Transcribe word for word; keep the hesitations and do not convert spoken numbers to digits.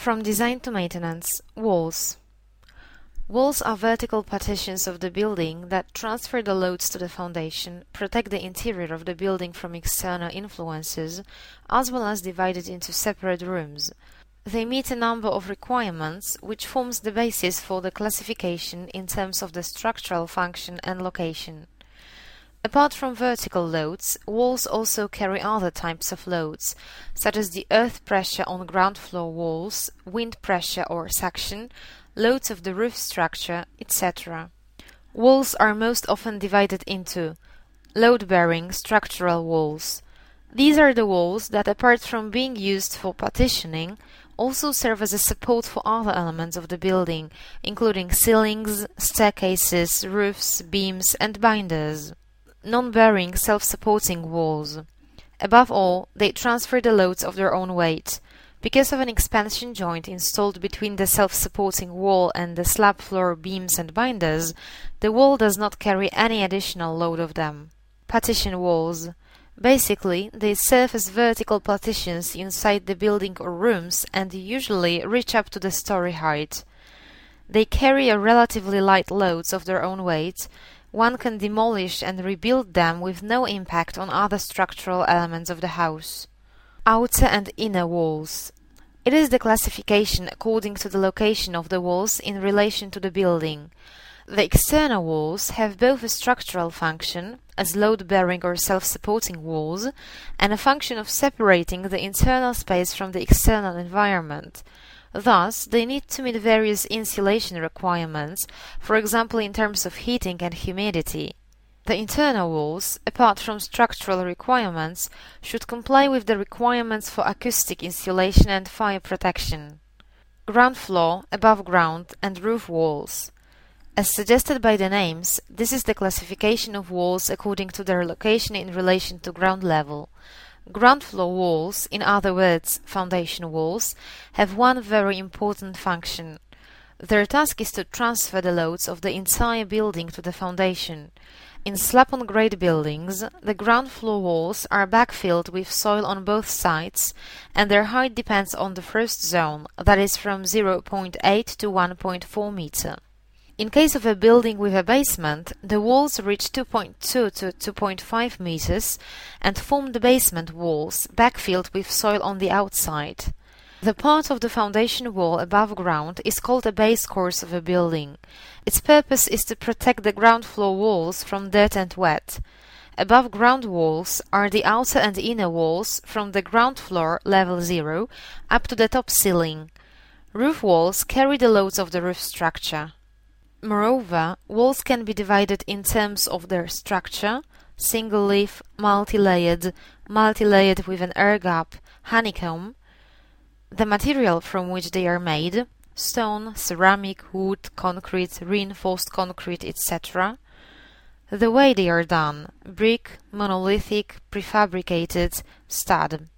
From design to maintenance, walls. Walls are vertical partitions of the building that transfer the loads to the foundation, protect the interior of the building from external influences, as well as divide it into separate rooms. They meet a number of requirements, which forms the basis for the classification in terms of the structural function and location. Apart from vertical loads, walls also carry other types of loads, such as the earth pressure on ground floor walls, wind pressure or suction, loads of the roof structure, et cetera. Walls are most often divided into load-bearing structural walls. These are the walls that, apart from being used for partitioning, also serve as a support for other elements of the building, including ceilings, staircases, roofs, beams, and binders. Non-bearing self-supporting walls. Above all, they transfer the loads of their own weight. Because of an expansion joint installed between the self-supporting wall and the slab floor beams and binders, the wall does not carry any additional load of them. Partition walls. Basically, they serve as vertical partitions inside the building or rooms and usually reach up to the story height. They carry a relatively light loads of their own weight. One can demolish and rebuild them with no impact on other structural elements of the house. Outer and inner walls. It is the classification according to the location of the walls in relation to the building. The external walls have both a structural function, as load-bearing or self-supporting walls, and a function of separating the internal space from the external environment. Thus, they need to meet various insulation requirements, for example in terms of heating and humidity. The internal walls, apart from structural requirements, should comply with the requirements for acoustic insulation and fire protection. Ground floor, above ground, and roof walls. As suggested by the names, this is the classification of walls according to their location in relation to ground level. Ground floor walls, in other words, foundation walls, have one very important function. Their task is to transfer the loads of the entire building to the foundation. In slab-on-grade buildings, the ground floor walls are backfilled with soil on both sides, and their height depends on the first zone, that is from zero point eight to one point four meter. In case of a building with a basement, the walls reach two point two to two point five meters and form the basement walls, backfilled with soil on the outside. The part of the foundation wall above ground is called a base course of a building. Its purpose is to protect the ground floor walls from dirt and wet. Above ground walls are the outer and inner walls from the ground floor, level zero, up to the top ceiling. Roof walls carry the loads of the roof structure. Moreover, walls can be divided in terms of their structure: single-leaf, multi-layered, multi-layered with an air gap, honeycomb, the material from which they are made, stone, ceramic, wood, concrete, reinforced concrete, et cetera, the way they are done, brick, monolithic, prefabricated, stud.